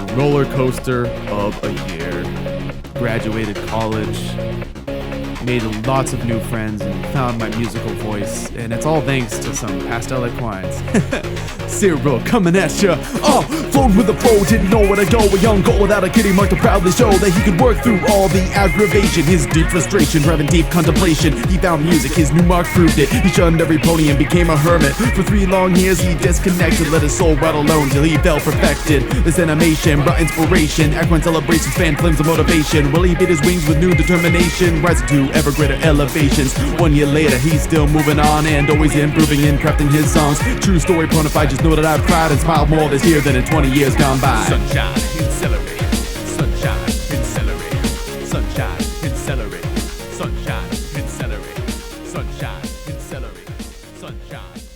roller coaster of a year. Graduated college, made lots of new friends, and found my musical voice. And it's all thanks to some pastel equines. Cyril coming at ya. Flowed with the flow, didn't know where to go. A young goal without a kitty mark to proudly show that he could work through all the aggravation. His deep frustration, driving deep contemplation. He found music, his new mark proved it. He shunned every pony and became a hermit. For 3 long years he disconnected, let his soul rot alone till he felt perfected. This animation brought inspiration, equine celebrations, fan flames of motivation. Will he beat his wings with new determination, rising to ever greater elevations. 1 year later he's still moving on and always improving in crafting his songs. True story personified, just know that I've cried and smiled more this year than in 20 years gone by. Sunshine in celery, sunshine in celery, sunshine in celery, sunshine in celery, sunshine in celery, sunshine.